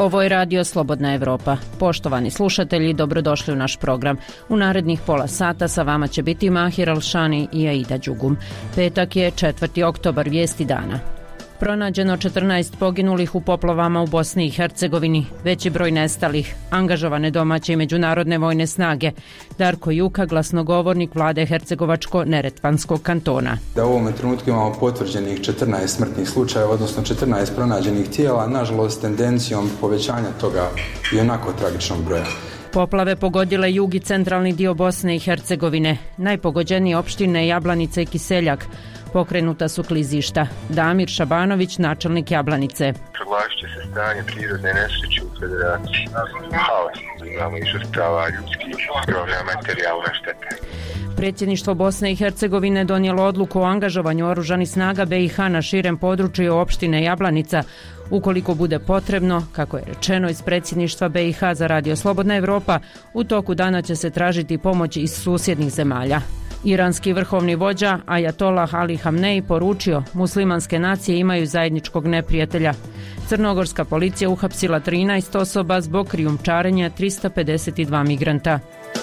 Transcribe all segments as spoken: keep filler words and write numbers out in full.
Ovo je radio Slobodna Evropa. Poštovani slušatelji, dobrodošli u naš program. U narednih pola sata sa vama će biti Mahir Alšani i Aida Đugum. Petak je četvrti oktobar, vijesti dana. Pronađeno četrnaest poginulih u poplavama u Bosni i Hercegovini, veći broj nestalih, angažovane domaće i međunarodne vojne snage. Darko Juka, glasnogovornik vlade Hercegovačko-Neretvanskog kantona. Da u ovom trenutku imamo potvrđenih četrnaest smrtnih slučajeva, odnosno četrnaest pronađenih tijela, nažalost tendencijom povećanja toga i onako tragičnog broja. Poplave pogodile jug i centralni dio Bosne i Hercegovine, najpogođenije opštine Jablanica i Kiseljak. Pokrenuta su klizišta. Damir Šabanović, načelnik Jablanice. Proglasit će se stanje prirodne nesreće u Federaciji. Haos. Imamo i žrtava ljudskih, ogromna materijalna šteta. Predsjedništvo Bosne i Hercegovine donijelo odluku o angažovanju oružanih snaga B i H na širem području opštine Jablanica, ukoliko bude potrebno, kako je rečeno iz predsjedništva B i H za radio Slobodna Evropa, u toku dana će se tražiti pomoć iz susjednih zemalja. Iranski vrhovni vođa Ajatollah Ali Hamnej poručio, muslimanske nacije imaju zajedničkog neprijatelja. Crnogorska policija uhapsila trinaest osoba zbog krijumčarenja trista pedeset dva migranta.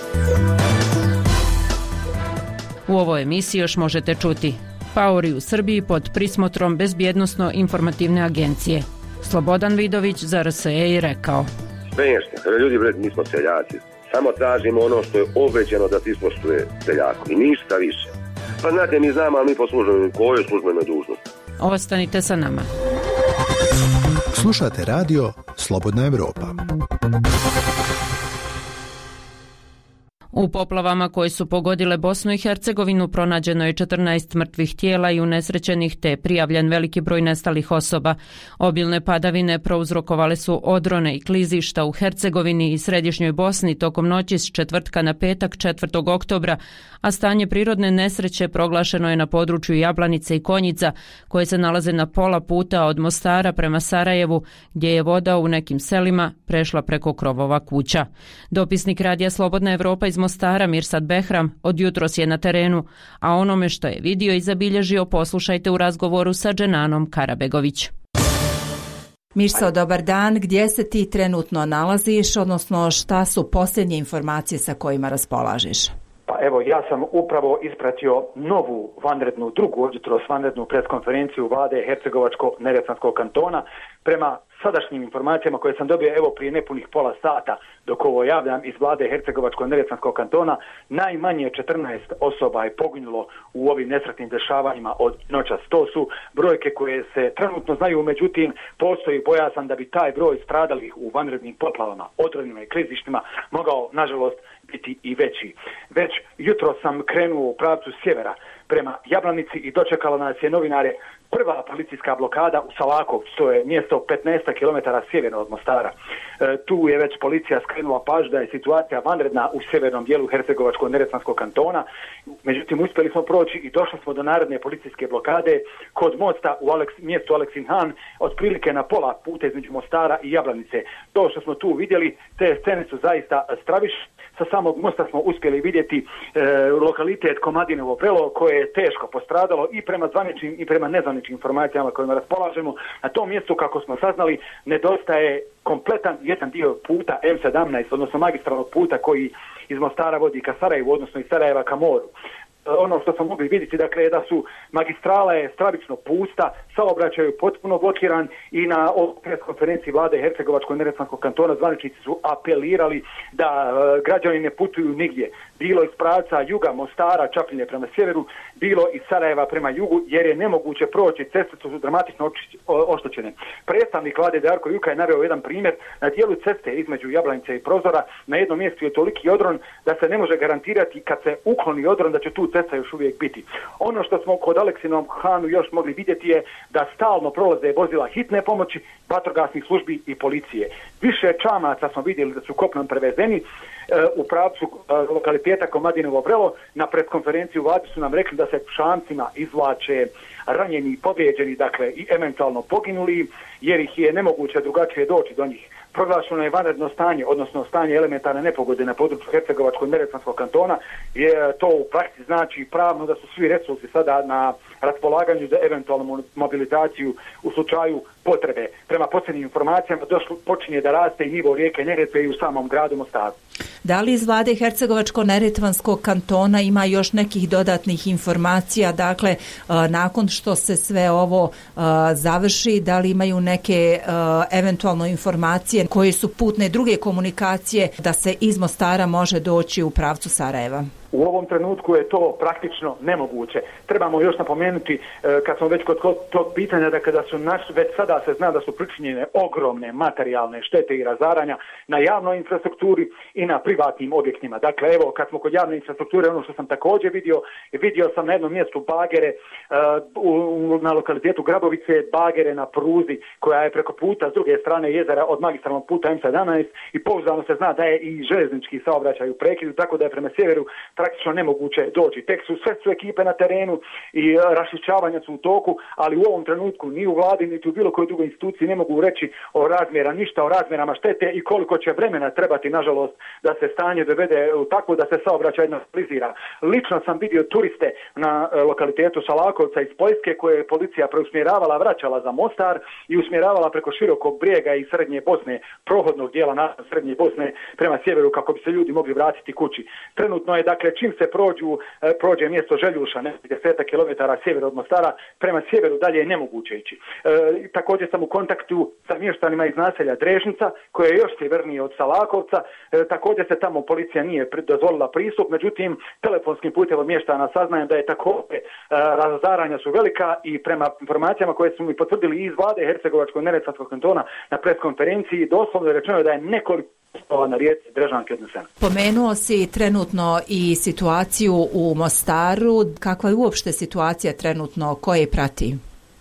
U ovoj emisiji još možete čuti: paori u Srbiji pod prismotrom Bezbjednosno-informativne agencije. Slobodan Vidović za R S E je rekao: Smiješno, ljudi, bre, mi smo seljaci. Samo tražimo ono što je obećano da se ispoštuje seljaku i ništa više. Pa znate, mi znamo, ali mi poslužujemo kojoj službenoj dužnosti. Ostanite sa nama. Slušate radio Slobodna Evropa. U poplavama koje su pogodile Bosnu i Hercegovinu pronađeno je četrnaest mrtvih tijela i unesrećenih, te prijavljen veliki broj nestalih osoba. Obilne padavine prouzrokovale su odrone i klizišta u Hercegovini i središnjoj Bosni tokom noći s četvrtka na petak četvrtog oktobra, a stanje prirodne nesreće proglašeno je na području Jablanice i Konjica, koje se nalaze na pola puta od Mostara prema Sarajevu, gdje je voda u nekim selima prešla preko krovova kuća. Dopisnik radija Slobodna Evropa iz Mostara Mirsad Behram od jutros je na terenu, a onome što je vidio i zabilježio poslušajte u razgovoru sa Dženanom Karabegović. Mirso, dobar dan. Gdje se ti trenutno nalaziš, odnosno šta su posljednje informacije sa kojima raspolažeš? Pa evo, ja sam upravo ispratio novu vanrednu, drugu jutros vanrednu preskonferenciju vlade Hercegovačko-Neretvanskog kantona. Prema sadašnjim informacijama koje sam dobio evo prije nepunih pola sata dok ovo javljam iz vlade Hercegovačko-Neretvanskog kantona, najmanje četrnaest osoba je poginulo u ovim nesretnim dešavanjima od noćas. To su brojke koje se trenutno znaju, međutim postoji bojazan da bi taj broj stradalih u vanrednim poplavama, odrovnima i klizištima mogao nažalost biti i veći. Već jutro sam krenuo u pravcu sjevera prema Jablanici i dočekala nas je, novinare, prva policijska blokada u Salakovcu, to je mjesto petnaest kilometara sjeverno od Mostara. E, tu je već policija skrenula pažnju da je situacija vanredna u sjevernom dijelu Hercegovačko-Neretvanskog kantona. Međutim, uspjeli smo proći i došli smo do naredne policijske blokade kod mosta u Aleks, mjestu Aleksinhan, otprilike na pola puta između Mostara i Jablanice. To što smo tu vidjeli, te scene su zaista stravične. Sa samog mosta smo uspjeli vidjeti e, lokalitet Komadinovo Vrelo, koje je teško postradalo i prema zvaničnim i prema nezvaničnim informacijama kojima raspolažemo. Na tom mjestu, kako smo saznali, nedostaje kompletan jedan dio puta M sedamnaest, odnosno magistralnog puta koji iz Mostara vodi ka Sarajevu, odnosno iz Sarajeva ka moru. Ono što smo mogli vidjeti, dakle, da su magistrala je stravično pusta, saobraćaj je potpuno blokiran i na preskonferenciji vlade Hercegovačko-Neretvanskog kantona zvaničnici su apelirali da e, građani ne putuju nigdje. Bilo iz pravca juga Mostara, Čapljine prema sjeveru, bilo iz Sarajeva prema jugu, jer je nemoguće proći, ceste su dramatično oštećene. Predstavnik vlade Darko Juka je naveo jedan primjer. Na dijelu ceste između Jablanice i Prozora na jednom mjestu je toliki odron da se ne može garantirati kad se ukloni odron da će tu cesta još uvijek biti. Ono što smo kod Aleksinom Hanu još mogli vidjeti je da stalno prolaze vozila hitne pomoći, vatrogasnih službi i policije. Više čamaca smo vidjeli da su kopnom prevezeni e, u pravcu e, lokaliteta Komadinovo Vrelo. Na preskonferenciju vlade su nam rekli da se čamcima izvlače ranjeni i povrijeđeni, dakle i eventualno poginuli, jer ih je nemoguće drugačije doći do njih. Proglašeno je vanredno stanje, odnosno stanje elementarne nepogode na području Hercegovačko-Neretvanskog kantona. Je to u praksi znači pravno da su svi resursi sada na raspolaganju za eventualnu mobilizaciju u slučaju potrebe. Prema posljednjim informacijama došlo, počinje da raste i nivo rijeke Neretve i u samom gradu Mostaru. Da li iz vlade Hercegovačko-neretvanskog kantona ima još nekih dodatnih informacija, dakle nakon što se sve ovo završi, da li imaju neke eventualno informacije koje su putne druge komunikacije da se iz Mostara može doći u pravcu Sarajeva? U ovom trenutku je to praktično nemoguće. Trebamo još napomenuti, kad smo već kod tog pitanja, da kada su naš, već sada se zna da su pričinjene ogromne materijalne štete i razaranja na javnoj infrastrukturi i na privatnim objektima. Dakle, evo, kad smo kod javne infrastrukture, ono što sam također vidio, vidio sam na jednom mjestu bagere uh, na lokalitetu Grabovice, bagere na pruzi koja je preko puta s druge strane jezera od magistralnog puta M sedamnaest i pouzdano se zna da je i željeznički saobraćaj u prekidu, tako da je prema sjeveru praktično nemoguće doći. Tek su sve su ekipe na terenu i raščišćavanja su u toku, ali u ovom trenutku ni u vladi, niti u bilo kojoj drugoj instituciji ne mogu reći o razmjera, ništa o razmjerama štete i koliko će vremena trebati, nažalost, da se stanje dovede u takvo da se saobraćaj normalizira. Lično sam vidio turiste na lokalitetu Šalakovca iz Poljske koje je policija preusmjeravala, vraćala za Mostar i usmjeravala preko širokog brijega i srednje Bosne, prohodnog dijela na srednje Bosne prema sjeveru kako bi se ljudi mogli vratiti kući. Trenutno je, dakle, čim se prođu, prođe mjesto Željuša, nekih desetak kilometara sjever od Mostara, prema sjeveru dalje je nemoguće ići. E, također sam u kontaktu sa mještanima iz naselja Drežnica, koje je još sjevernije od Salakovca. E, također se tamo policija nije dozvolila pristup, međutim, telefonskim putem od mještana saznajem da je također e, razaranja su velika i prema informacijama koje su mi potvrdili iz vlade Hercegovačko-neretvanskog kantona na preskonferenciji, doslovno je rečeno da je nekoliko na rijeci Drežanke odnesena. Pomenuo si trenutno i situaciju u Mostaru. Kakva je uopšte situacija trenutno? Ko je prati?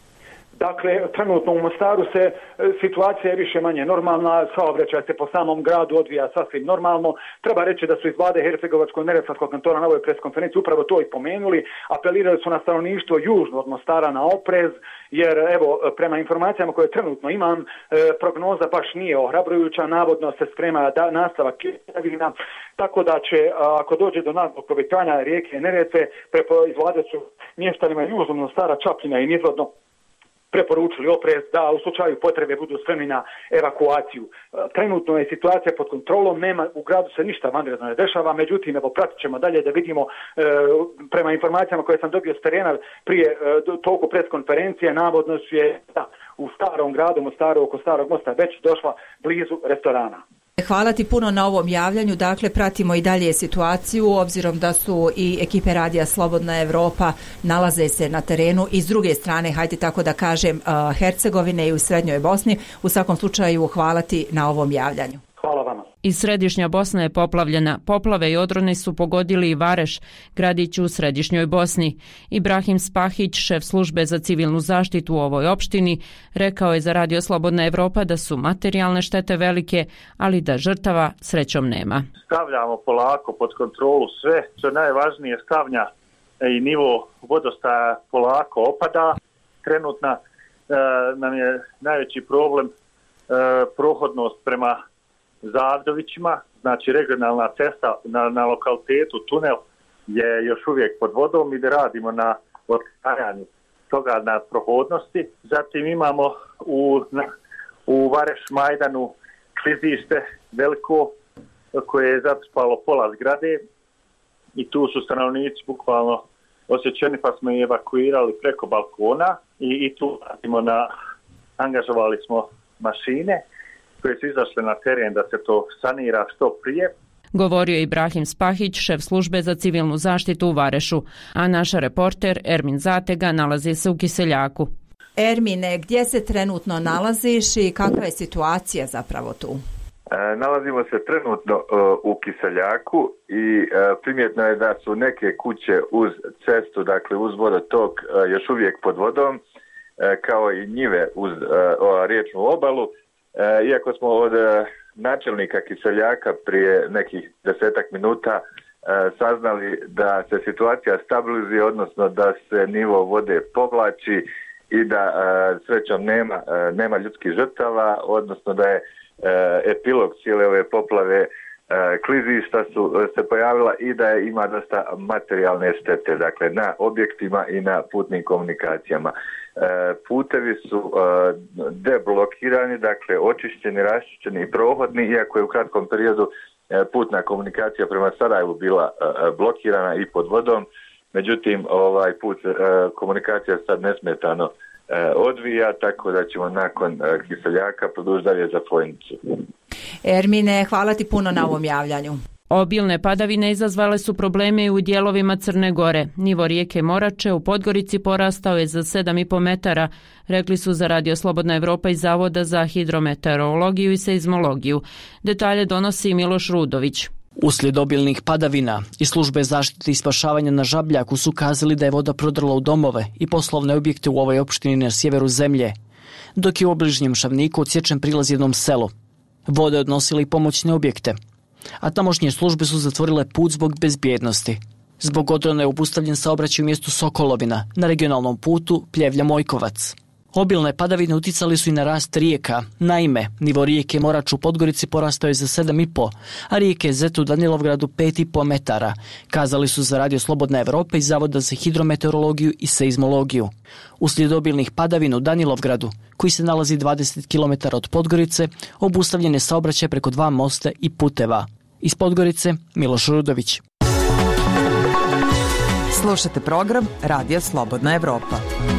Dakle, trenutno u Mostaru se situacija je više manje normalna, saobraćaj se po samom gradu odvija sasvim normalno. Treba reći da su iz vlade Hercegovačko-neretvanskog kantona na ovoj preskonferenciji upravo to i pomenuli. Apelirali su na stanovništvo južno od Mostara na oprez, jer evo, prema informacijama koje trenutno imam, prognoza baš nije ohrabrujuća, navodno se sprema da, nastavak kiševina, tako da će, ako dođe do naglog povećanja rijeke Neretve, iz vlade su mještanima južno Mostara, Čapljina i nizvodno preporučili oprez da u slučaju potrebe budu spremni na evakuaciju. Trenutno je situacija pod kontrolom, nema, u gradu se ništa vanredno ne dešava, međutim, evo, pratit ćemo dalje da vidimo, e, prema informacijama koje sam dobio s terena prije e, toku preskonferencije, navodno su je da, u starom gradu Mostaru, oko starog mosta, već došla blizu restorana. Hvala ti puno na ovom javljanju. Dakle, pratimo i dalje situaciju, obzirom da su i ekipe radija Slobodna Evropa nalaze se na terenu i s druge strane, hajde tako da kažem, Hercegovine i u Srednjoj Bosni. U svakom slučaju, hvala ti na ovom javljanju. Hvala vama. Iz središnja Bosna je poplavljena. Poplave i odroni su pogodili i Vareš, gradić u središnjoj Bosni. Ibrahim Spahić, šef službe za civilnu zaštitu u ovoj opštini, rekao je za Radio Slobodna Evropa da su materijalne štete velike, ali da žrtava srećom nema. Stavljamo polako pod kontrolu sve, što najvažnije stavnja i nivo vodostaja polako opada. Trenutna e, nam je najveći problem e, prohodnost prema Zavdovićima, znači regionalna cesta na, na lokalitetu tunel je još uvijek pod vodom i da radimo na otklanjanju toga na prohodnosti. Zatim imamo u, na, u Vareš Majdanu klizište veliko koje je zatrpalo pola zgrade i tu su stanovnici bukvalno osjećeni pa smo ih evakuirali preko balkona i, i tu radimo na, angažovali smo mašine koje su izašle na teren da se to sanira što prije. Govorio je Ibrahim Spahić, šef službe za civilnu zaštitu u Varešu, a naša reporter Ermin Zatega nalazi se u Kiseljaku. Ermine, gdje se trenutno nalaziš i kakva je situacija zapravo tu? E, nalazimo se trenutno uh, u Kiseljaku i uh, primjetno je da su neke kuće uz cestu, dakle uz vodotok, uh, još uvijek pod vodom, uh, kao i njive uz uh, riječnu obalu. E, iako smo od e, načelnika Kiseljaka prije nekih desetak minuta e, saznali da se situacija stabilizuje, odnosno da se nivo vode povlači i da e, srećom nema, e, nema ljudskih žrtava, odnosno da je e, epilog cijele ove poplave klizišta su se pojavila i da je ima dosta materijalne štete, dakle na objektima i na putnim komunikacijama. Putevi su deblokirani, dakle očišćeni, raščišćeni i prohodni, iako je u kratkom periodu putna komunikacija prema Sarajevu bila blokirana i pod vodom. Međutim, ovaj put komunikacija sad nesmetano odvija, tako da ćemo nakon Kiseljaka produžiti dalje za Fojnicu. Ermine, hvala ti puno na ovom javljanju. Obilne padavine izazvale su probleme i u dijelovima Crne Gore. Nivo rijeke Morače u Podgorici porastao je za sedam i po metara, rekli su za Radio Slobodna Evropa iz Zavoda za hidrometeorologiju i seizmologiju. Detalje donosi Miloš Rudović. Uslijed obilnih padavina i službe zaštite i spašavanja na Žabljaku su kazali da je voda prodrla u domove i poslovne objekte u ovoj opštini na sjeveru zemlje, dok je u obližnjem Šavniku odsječen prilaz jednom selu. Voda je odnosila i pomoćne objekte, a tamošnje službe su zatvorile put zbog bezbjednosti. Zbog odrona je obustavljen saobraćaj u mjestu Sokolovina na regionalnom putu Pljevlja-Mojkovac. Obilne padavine uticali su i na rast rijeka. Naime, nivo rijeke Morač u Podgorici porastao je za sedam i po, a rijeke Zet u Danilovgradu pet i po metara, kazali su za Radio Slobodna Evropa iz Zavoda za hidrometeorologiju i seizmologiju. Uslijed obilnih padavina u Danilovgradu, koji se nalazi dvadeset kilometara od Podgorice, obustavljen je saobraćaj preko dva mosta i puteva. Iz Podgorice, Miloš Rudović. Slušate program Radio Slobodna Evropa.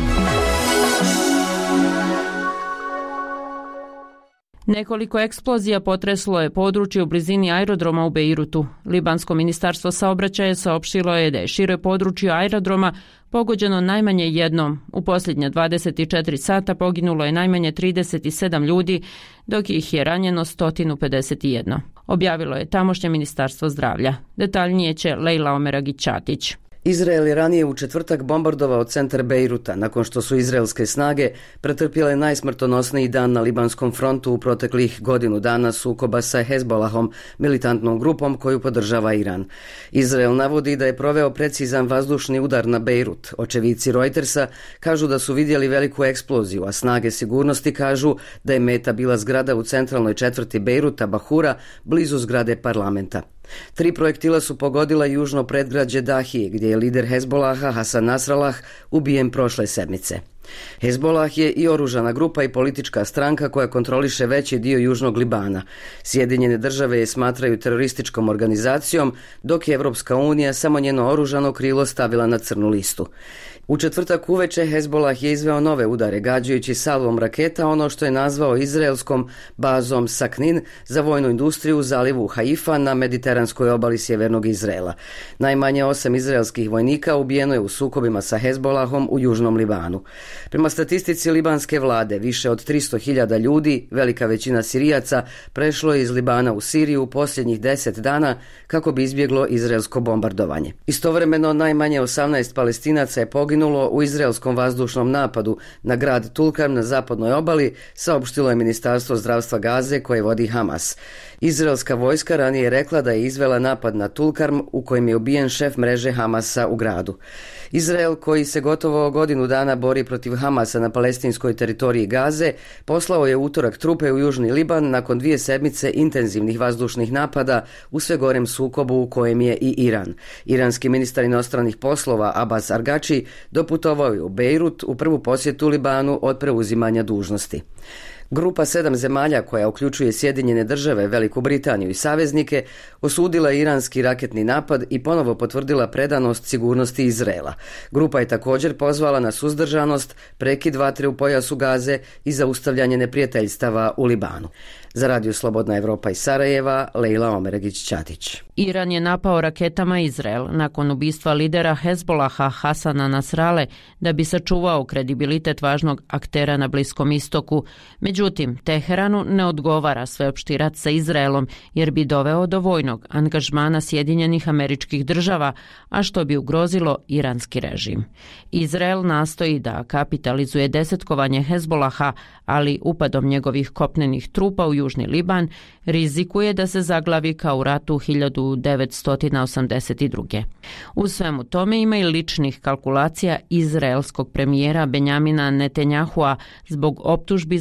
Nekoliko eksplozija potreslo je područje u blizini aerodroma u Bejrutu. Libansko ministarstvo saobraćaja saopštilo je da je šire područje aerodroma pogođeno najmanje jednom. U posljednje dvadeset četiri sata poginulo je najmanje trideset sedam ljudi, dok ih je ranjeno sto pedeset jedan. Objavilo je tamošnje ministarstvo zdravlja. Detaljnije će Lejla Omeragić-Ćatić. Izrael je ranije u četvrtak bombardovao centar Bejruta nakon što su izraelske snage pretrpjele najsmrtonosniji dan na libanskom frontu u proteklih godinu dana sukoba sa Hezbolahom, militantnom grupom koju podržava Iran. Izrael navodi da je proveo precizan vazdušni udar na Bejrut. Očevici Reutersa kažu da su vidjeli veliku eksploziju, a snage sigurnosti kažu da je meta bila zgrada u centralnoj četvrti Bejruta, Bahura, blizu zgrade parlamenta. Tri projektila su pogodila južno predgrađe Dahije, gdje je lider Hezbolaha Hasan Nasrallah ubijen prošle sedmice. Hezbolah je i oružana grupa i politička stranka koja kontroliše veći dio južnog Libana. Sjedinjene države je smatraju terorističkom organizacijom, dok je Evropska unija samo njeno oružano krilo stavila na crnu listu. U četvrtak uveče Hezbolah je izveo nove udare gađajući salvom raketa ono što je nazvao izraelskom bazom Saknin za vojnu industriju u zalivu Haifa na mediteranskoj obali sjevernog Izraela. Najmanje osam izraelskih vojnika ubijeno je u sukobima sa Hezbolahom u južnom Libanu. Prema statistici libanske vlade, više od tristo hiljada ljudi, velika većina Sirijaca, prešlo je iz Libana u Siriju u posljednjih deset dana kako bi izbjeglo izraelsko bombardovanje. Istovremeno najmanje osamnaest Palestinaca je poginulo u izraelskom vazdušnom napadu na grad Tulkarm na zapadnoj obali, saopštilo je Ministarstvo zdravstva Gaze koje vodi Hamas. Izraelska vojska ranije je rekla da je izvela napad na Tulkarm u kojem je ubijen šef mreže Hamasa u gradu. Izrael, koji se gotovo godinu dana bori protiv Hamasa na palestinskoj teritoriji Gaze, poslao je utorak trupe u južni Liban nakon dvije sedmice intenzivnih vazdušnih napada u sve gorem sukobu u kojem je i Iran. Iranski ministar inostranih poslova Abbas Argači doputovao je u Bejrut u prvu posjetu Libanu od preuzimanja dužnosti. Grupa sedam zemalja koja uključuje Sjedinjene države, Veliku Britaniju i saveznike osudila iranski raketni napad i ponovo potvrdila predanost sigurnosti Izraela. Grupa je također pozvala na suzdržanost, prekid vatre u pojasu Gaze i zaustavljanje neprijateljstava u Libanu. Za Radio Slobodna Evropa iz Sarajeva, Lejla Omeragić-Ćatić. Iran je napao raketama Izrael nakon ubistva lidera Hezbolaha Hasana Nasrale da bi sačuvao kredibilitet važnog aktera na Bliskom istoku. Međutim, Teheranu ne odgovara sveopšti rat sa Izraelom jer bi doveo do vojnog angažmana Sjedinjenih Američkih Država, a što bi ugrozilo iranski režim. Izrael nastoji da kapitalizuje desetkovanje Hezbolaha, ali upadom njegovih kopnenih trupa u Južni Liban rizikuje da se zaglavi kao u ratu hiljadu devetsto osamdeset druge. U svemu tome ima i ličnih kalkulacija izraelskog premijera Benjamina Netanjahua zbog optužbi za korupciju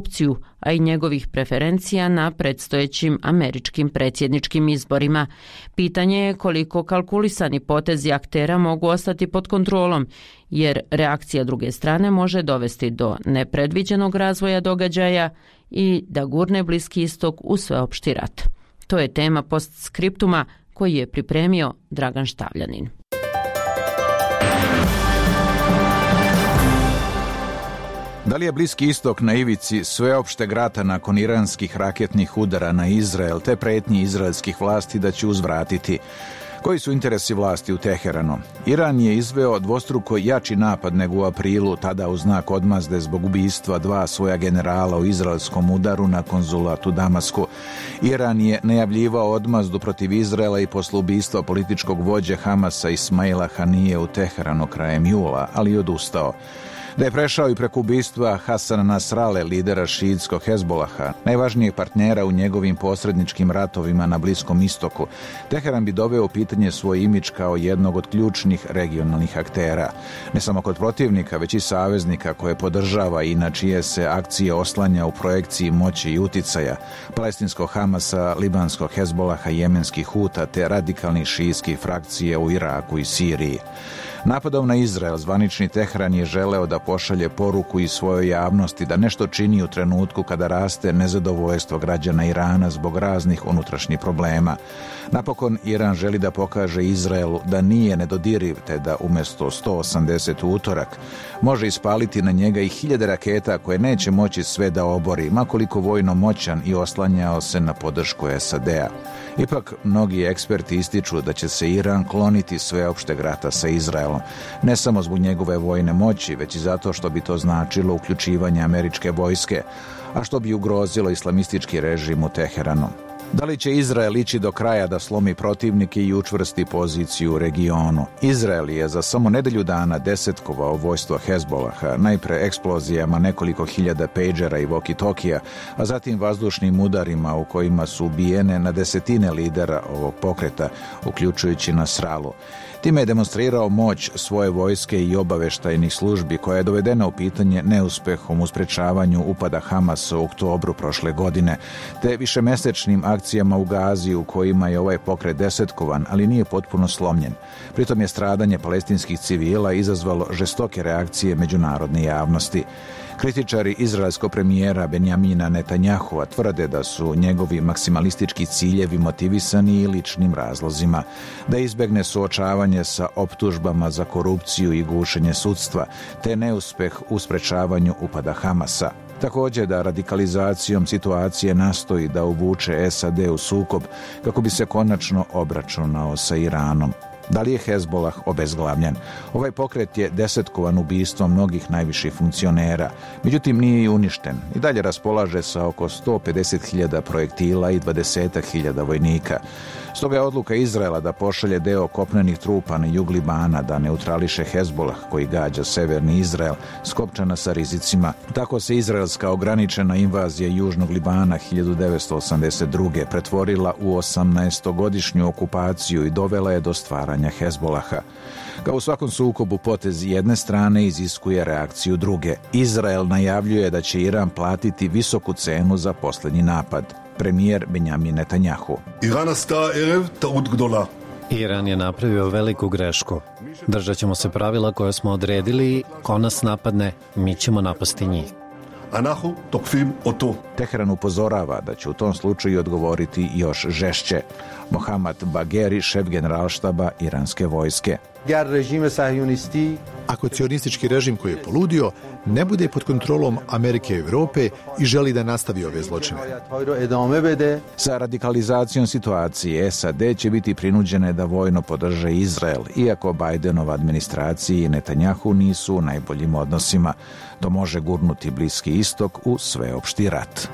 opciju, a i njegovih preferencija na predstojećim američkim predsjedničkim izborima. Pitanje je koliko kalkulisani potezi aktera mogu ostati pod kontrolom, jer reakcija druge strane može dovesti do nepredviđenog razvoja događaja i da gurne Bliski istok u sveopšti rat. To je tema postskriptuma koji je pripremio Dragan Štavljanin. Da li je Bliski istok na ivici sveopšteg rata nakon iranskih raketnih udara na Izrael te pretnji izraelskih vlasti da će uzvratiti? Koji su interesi vlasti u Teheranu? Iran je izveo dvostruko jači napad nego u aprilu, tada u znak odmazde zbog ubistva dva svoja generala u izraelskom udaru na konzulat u Damasku. Iran je najavljivao odmazdu protiv Izraela i posle ubistva političkog vođe Hamasa Ismaila Hanije u Teheranu krajem jula, ali i odustao. Da je prešao i preko ubistva Hasana Nasrale, lidera šiitskog Hezbolaha, najvažnijeg partnera u njegovim posredničkim ratovima na Bliskom istoku, Teheran bi doveo u pitanje svoj imidž kao jednog od ključnih regionalnih aktera. Ne samo kod protivnika, već i saveznika koje podržava i na čije se akcije oslanja u projekciji moći i uticaja, palestinskog Hamasa, libanskog Hezbolaha, jemenskih Huta te radikalnih šiitskih frakcije u Iraku i Siriji. Napadom na Izrael zvanični Teheran je želeo da pošalje poruku i svojoj javnosti da nešto čini u trenutku kada raste nezadovoljstvo građana Irana zbog raznih unutrašnjih problema. Napokon Iran želi da pokaže Izraelu da nije nedodiriv, te da umjesto sto osamdeset u utorak može ispaliti na njega i hiljade raketa koje neće moći sve da obori, makoliko vojno moćan i oslanjao se na podršku S A D-a. Ipak, mnogi eksperti ističu da će se Iran kloniti sveopšteg rata sa Izraelom, ne samo zbog njegove vojne moći, već i zato što bi to značilo uključivanje američke vojske, a što bi ugrozilo islamistički režim u Teheranu. Da li će Izrael ići do kraja da slomi protivnike i učvrsti poziciju u regionu? Izrael je za samo nedelju dana desetkovao vojstvo Hezbolaha, najpre eksplozijama nekoliko hiljada pejđera i walkie-talkija, a zatim vazdušnim udarima u kojima su ubijene na desetine lidera ovog pokreta, uključujući Nasralu. Time je demonstrirao moć svoje vojske i obaveštajnih službi koja je dovedena u pitanje neuspehom u sprečavanju upada Hamasa u oktobru prošle godine, te višemesečnim akcijama u Gazi u kojima je ovaj pokret desetkovan, ali nije potpuno slomljen. Pritom je stradanje palestinskih civila izazvalo žestoke reakcije međunarodne javnosti. Kritičari izraelskog premijera Benjamina Netanjahua tvrde da su njegovi maksimalistički ciljevi motivisani i ličnim razlozima, da izbegne suočavanje sa optužbama za korupciju i gušenje sudstva, te neuspeh u sprečavanju upada Hamasa. Također da radikalizacijom situacije nastoji da uvuče S A D u sukob kako bi se konačno obračunao sa Iranom. Da li je Hezbolah obezglavljen? Ovaj pokret je desetkovan ubistvom mnogih najviših funkcionera, međutim nije i uništen. I dalje raspolaže sa oko sto pedeset hiljada projektila i dvadeset hiljada vojnika. Stoga je odluka Izraela da pošalje deo kopnenih trupa na jug Libana da neutrališe Hezbolah koji gađa severni Izrael, skopčana sa rizicima. Tako se izraelska ograničena invazija južnog Libana hiljadu devetsto osamdeset druge pretvorila u osamnaestogodišnju okupaciju i dovela je do stvaranja Hezbolaha. Kao u svakom sukobu, potez jedne strane iziskuje reakciju druge. Izrael najavljuje da će Iran platiti visoku cenu za posljednji napad. Premijer Benjamin Netanjahu. Iran je napravio veliku grešku. Držat ćemo se pravila koje smo odredili. Ko nas napadne, mi ćemo napasti njih. Teheran upozorava da će u tom slučaju odgovoriti još žešće. Mohammad Bagheri, šef generalštaba iranske vojske. Ako cionistički režim koji je poludio ne bude pod kontrolom Amerike i Europe i želi da nastavi ove zločine. Sa radikalizacijom situacije S A D će biti prinuđene da vojno podrže Izrael, iako Bidenova administracija i Netanjahu nisu u najboljim odnosima. To može gurnuti Bliski istok u sveopšti rat.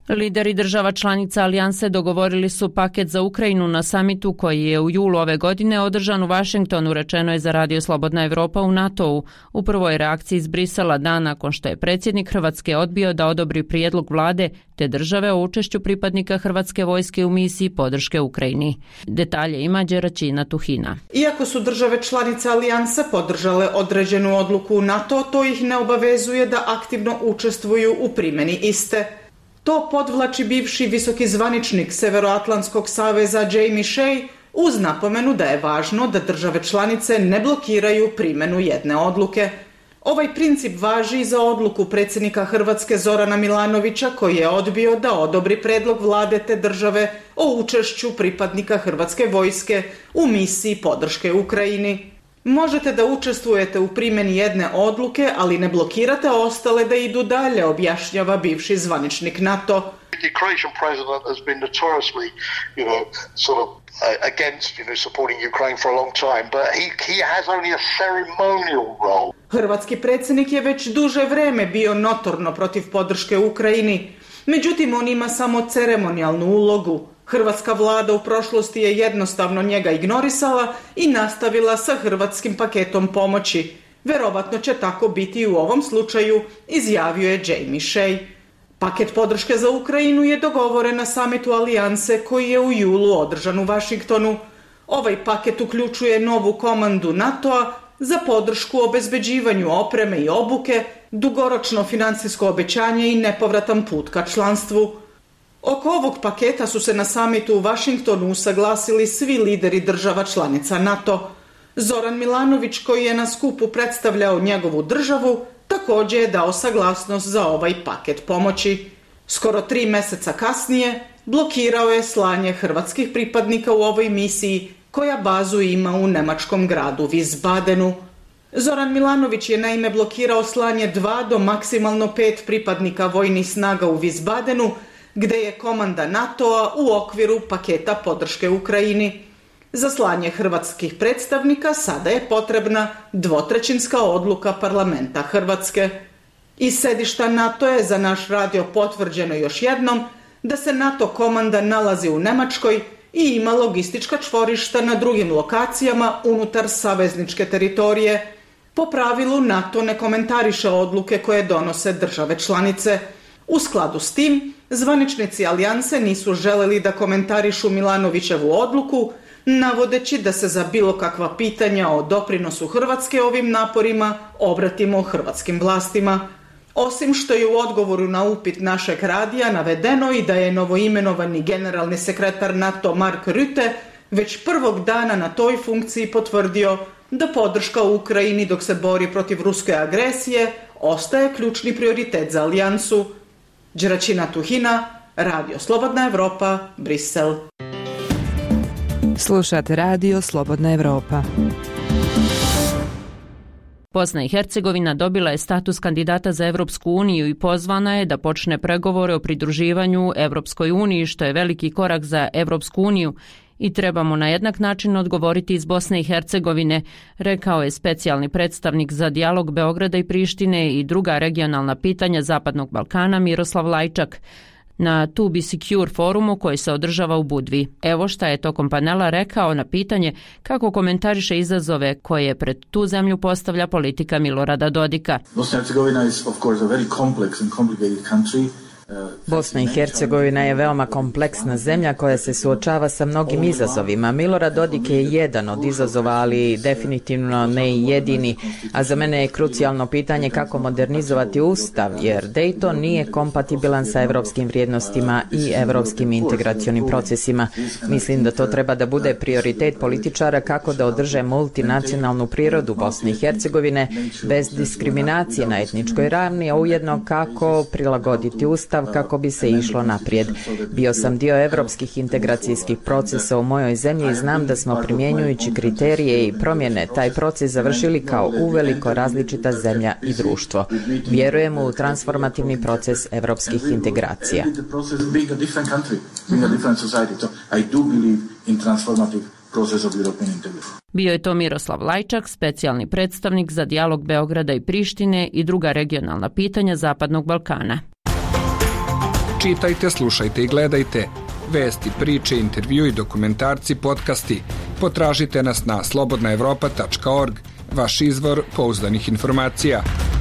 Lideri država članica alijanse dogovorili su paket za Ukrajinu na samitu koji je u julu ove godine održan u Vašingtonu, rečeno je za Radio Slobodna Evropa u NATO-u. U prvoj reakciji iz Brisela dan nakon što je predsjednik Hrvatske odbio da odobri prijedlog vlade te države o učešću pripadnika Hrvatske vojske u misiji podrške Ukrajini. Detalje ima Đeraćina Tuhina. Iako su države članice alijanse podržale određenu odluku NATO, to ih ne obavezuje da aktivno učestvuju u primjeni iste. To podvlači bivši visoki zvaničnik Severoatlantskog saveza Jamie Shea uz napomenu da je važno da države članice ne blokiraju primjenu jedne odluke. Ovaj princip važi i za odluku predsjednika Hrvatske Zorana Milanovića koji je odbio da odobri predlog vlade te države o učešću pripadnika Hrvatske vojske u misiji podrške Ukrajini. Možete da učestvujete u primjeni jedne odluke, ali ne blokirate ostale da idu dalje, objašnjava bivši zvaničnik NATO. The Croatian president has been notoriously, you know, sort of uh, against, you know, supporting Ukraine for a long time, but he he has only a ceremonial role. Hrvatski predsjednik je već duže vreme bio notorno protiv podrške Ukrajini. Međutim, on ima samo ceremonijalnu ulogu. Hrvatska vlada u prošlosti je jednostavno njega ignorisala i nastavila sa hrvatskim paketom pomoći. Verovatno će tako biti i u ovom slučaju, izjavio je Jamie Shea. Paket podrške za Ukrajinu je dogovoren na samitu alijanse koji je u julu održan u Vašingtonu. Ovaj paket uključuje novu komandu NATO-a za podršku obezbeđivanju opreme i obuke, dugoročno financijsko obećanje i nepovratan put ka članstvu. Oko ovog paketa su se na samitu u Vašingtonu usaglasili svi lideri država članica NATO. Zoran Milanović, koji je na skupu predstavljao njegovu državu, također je dao saglasnost za ovaj paket pomoći. Skoro tri mjeseca kasnije blokirao je slanje hrvatskih pripadnika u ovoj misiji koja bazu ima u nemačkom gradu Wiesbadenu. Zoran Milanović je naime blokirao slanje dva do maksimalno pet pripadnika vojnih snaga u Wiesbadenu, gdje je komanda NATO-a u okviru paketa podrške Ukrajini. Za slanje hrvatskih predstavnika sada je potrebna dvotrećinska odluka parlamenta Hrvatske. Iz sedišta NATO je za naš radio potvrđeno još jednom da se NATO komanda nalazi u Njemačkoj i ima logistička čvorišta na drugim lokacijama unutar savezničke teritorije. Po pravilu NATO ne komentariše odluke koje donose države članice. U skladu s tim, zvaničnici alijanse nisu želeli da komentarišu Milanovićevu odluku, navodeći da se za bilo kakva pitanja o doprinosu Hrvatske ovim naporima obratimo hrvatskim vlastima. Osim što je u odgovoru na upit našeg radija navedeno i da je novoimenovani generalni sekretar NATO Mark Rutte već prvog dana na toj funkciji potvrdio da podrška Ukrajini dok se bori protiv ruske agresije ostaje ključni prioritet za alijansu. Đeraćina Tuhina, Radio Slobodna Evropa, Brisel. Slušate Radio Slobodna Evropa. Bosna i Hercegovina dobila je status kandidata za Evropsku uniju i pozvana je da počne pregovore o pridruživanju Evropskoj uniji, što je veliki korak za Evropsku uniju i trebamo na jednak način odgovoriti iz Bosne i Hercegovine, rekao je specijalni predstavnik za dijalog Beograda i Prištine i druga regionalna pitanja Zapadnog Balkana Miroslav Lajčak na To Be Secure forumu koji se održava u Budvi. Evo šta je tokom panela rekao na pitanje kako komentariše izazove koje pred tu zemlju postavlja politika Milorada Dodika. Bosna i Hercegovina is of course a very complex and complicated country. Bosna i Hercegovina je veoma kompleksna zemlja koja se suočava sa mnogim izazovima. Milorad Dodik je jedan od izazova, ali definitivno ne i jedini, a za mene je krucijalno pitanje kako modernizovati Ustav, jer Dayton nije kompatibilan sa evropskim vrijednostima i evropskim integracionim procesima. Mislim da to treba da bude prioritet političara kako da održe multinacionalnu prirodu Bosne i Hercegovine bez diskriminacije na etničkoj ravni, a ujedno kako prilagoditi Ustav kako bi se išlo naprijed. Bio sam dio evropskih integracijskih procesa u mojoj zemlji i znam da smo primjenjujući kriterije i promjene taj proces završili kao uveliko različita zemlja i društvo. Vjerujemo u transformativni proces evropskih integracija. Bio je to Miroslav Lajčak, specijalni predstavnik za dijalog Beograda i Prištine i druga regionalna pitanja Zapadnog Balkana. Čitajte, slušajte i gledajte. Vesti, priče, intervju i dokumentarci, podcasti. Potražite nas na slobodna evropa tačka org, vaš izvor pouzdanih informacija.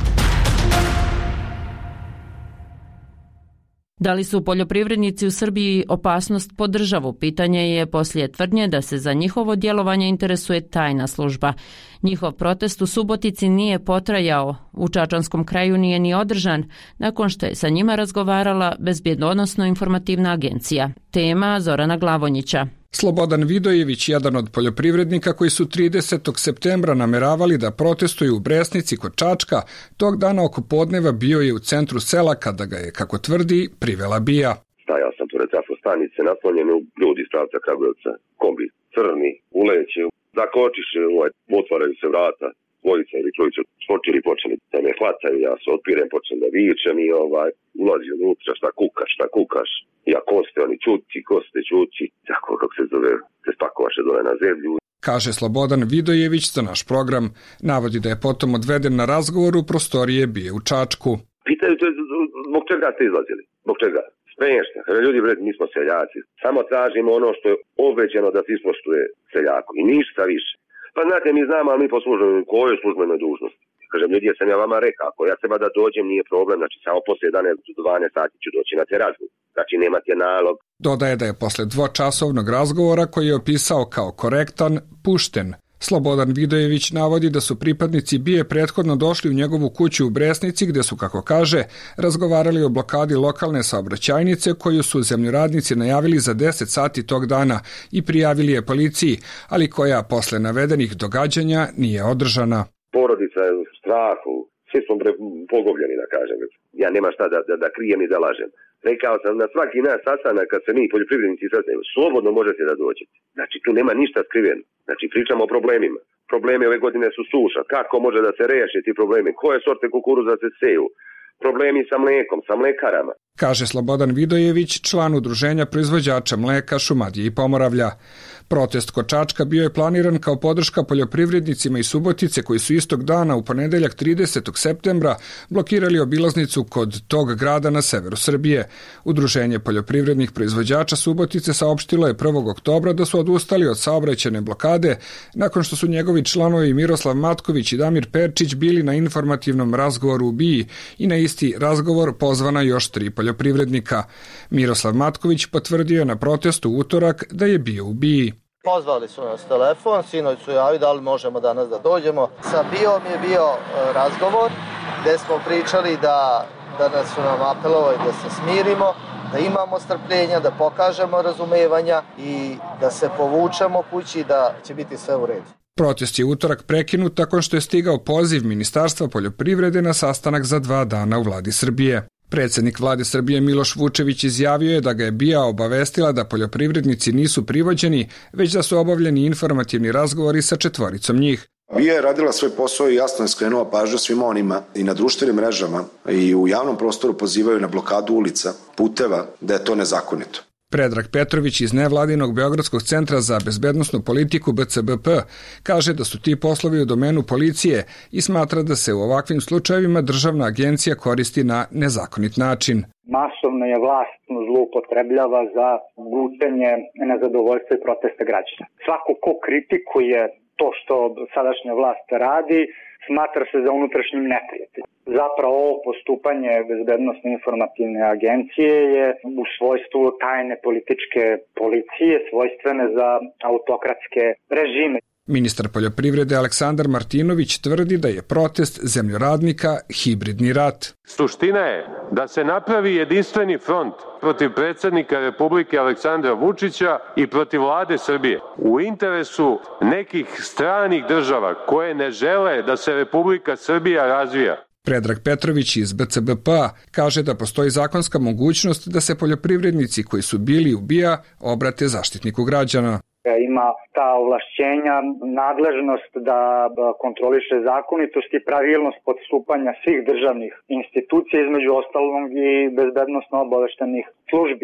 Da li su poljoprivrednici u Srbiji opasnost po državu? Pitanje je poslije tvrdnje da se za njihovo djelovanje interesuje tajna služba. Njihov protest u Subotici nije potrajao, u Čačanskom kraju nije ni održan, nakon što je sa njima razgovarala Bezbjednosno-informativna agencija. Tema Zorana Glavonjića. Slobodan Vidojević, jedan od poljoprivrednika koji su tridesetog septembra nameravali da protestuju u Bresnici kod Čačka, tog dana oko podneva bio je u centru sela kada ga je, kako tvrdi, privela BIA. Stajao sam pored trafostanice, naslonjeni ljudi iz pravca Kragujevca, kombi crni, uleće, zakočiše, ovaj, otvaraju se vrata, dvojica ili trojica skočili, počeli da me hvataju, ja se otpirem, počnem da vičem i ovaj, ulazi unutra, šta kukaš, šta kukaš. Ja koste, oni čuti, koste, čuti, tako kako se zove, se spakovaše dole na zemlju. Kaže Slobodan Vidojević za naš program. Navodi da je potom odveden na razgovor u prostorije BIA u Čačku. Pitaju te, zbog čega ste izlazili? Zbog čega? Smiješno. Ljudi, bre, mi smo seljaci. Samo tražimo ono što je obećano da se ispoštuje seljaku. I ništa više. Pa znate, mi znamo, ali mi poslužujemo kojoj službenoj dužnosti. Kažem, ljudi, ja sam ja vama rekao, ako ja treba da dođem, nije problem, znači samo poslije jedanaest do dvanaest sati ću doći na te razgovor. Znači, nemate nalog. Dodaje da je posle dvočasovnog razgovora, koji je opisao kao korektan, pušten. Slobodan Vidojević navodi da su pripadnici BIA prethodno došli u njegovu kuću u Bresnici, gde su, kako kaže, razgovarali o blokadi lokalne saobraćajnice koju su zemljoradnici najavili za deset sati tog dana i prijavili je policiji, ali koja posle navedenih događanja nije održana. Porodica je u strahu, svi smo pogubljeni, da kažem. Ja nema šta da, da, da krijem i da lažem. Rekao sam, na svaki naš sastanak kad se mi poljoprivrednici sastanemo, slobodno možete da dođete. Znači, tu nema ništa skriveno. Znači, pričamo o problemima. Problemi ove godine su suša. Kako može da se reši ti problemi? Koje sorte kukuruza se seju? Problemi sa mlekom, sa mlekarama. Kaže Slobodan Vidojević, član udruženja proizvođača mleka Šumadije i Pomoravlja. Protest kod Čačka bio je planiran kao podrška poljoprivrednicima iz Subotice koji su istog dana u ponedeljak tridesetog septembra blokirali obilaznicu kod tog grada na severu Srbije. Udruženje poljoprivrednih proizvođača Subotice saopštilo je prvog oktobra da su odustali od saobraćajne blokade nakon što su njegovi članovi Miroslav Matković i Damir Perčić bili na informativnom razgovoru u BIA i na isti razgovor pozvana još tri poljoprivrednika. Miroslav Matković potvrdio je na protestu u utorak da je bio u BIA. Pozvali su nas telefon, sinoć su javi da li možemo danas da dođemo. Sa BIA-om je bio razgovor gde smo pričali da, da nas su nam apelovali da se smirimo, da imamo strpljenja, da pokažemo razumevanja i da se povučemo kući, da će biti sve u redu. Protest je utorak prekinut tako što je stigao poziv Ministarstva poljoprivrede na sastanak za dva dana u vladi Srbije. Predsjednik vlade Srbije Miloš Vučević izjavio je da ga je BIA obavestila da poljoprivrednici nisu privođeni, već da su obavljeni informativni razgovori sa četvoricom njih. BIA je radila svoj posao i jasno je skrenula pažnju svima onima i na društvenim mrežama i u javnom prostoru pozivaju na blokadu ulica, puteva, da je to nezakonito. Predrag Petrović iz nevladinog Beogradskog centra za bezbednosnu politiku B C B P kaže da su ti poslovi u domenu policije i smatra da se u ovakvim slučajevima državna agencija koristi na nezakonit način. Masovno je vlast zloupotrebljava za gutenje nezadovoljstva i protesta građana. Svako ko kritikuje to što sadašnja vlast radi, smatra se za unutrašnjim neprijateljem. Zapravo ovo postupanje Bezbednosne informativne agencije je u svojstvu tajne političke policije, svojstvene za autokratske režime. Ministar poljoprivrede Aleksandar Martinović tvrdi da je protest zemljoradnika hibridni rat. Suština je da se napravi jedinstveni front protiv predsjednika Republike Aleksandra Vučića i protiv vlade Srbije u interesu nekih stranih država koje ne žele da se Republika Srbija razvija. Predrag Petrović iz B C B P-a kaže da postoji zakonska mogućnost da se poljoprivrednici koji su bili u BIA obrate zaštitniku građana. Ima ta ovlašćenja, nadležnost da kontroliše zakonitost i pravilnost postupanja svih državnih institucija, između ostalog i bezbednosno obaveštenih službi.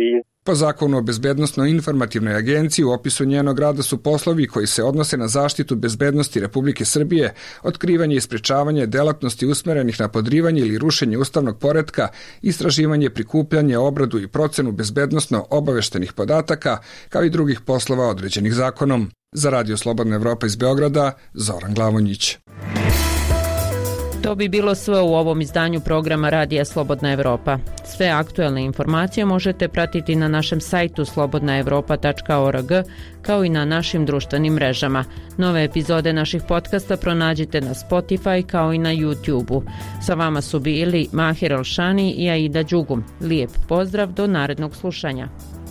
Po zakonu o bezbednosno-informativnoj agenciji u opisu njenog rada su poslovi koji se odnose na zaštitu bezbednosti Republike Srbije, otkrivanje i sprečavanje delatnosti usmerenih na podrivanje ili rušenje ustavnog poretka, istraživanje, prikupljanje, obradu i procenu bezbednosno-obaveštenih podataka, kao i drugih poslova određenih zakonom. Za Radio Slobodna Evropa iz Beograda, Zoran Glavonjić. To bi bilo sve u ovom izdanju programa Radija Slobodna Evropa. Sve aktuelne informacije možete pratiti na našem sajtu slobodna evropa tačka org, kao i na našim društvenim mrežama. Nove epizode naših podcasta pronađite na Spotify kao i na YouTube-u. Sa vama su bili Mahir Alšani i Aida Đugum. Lijep pozdrav do narednog slušanja.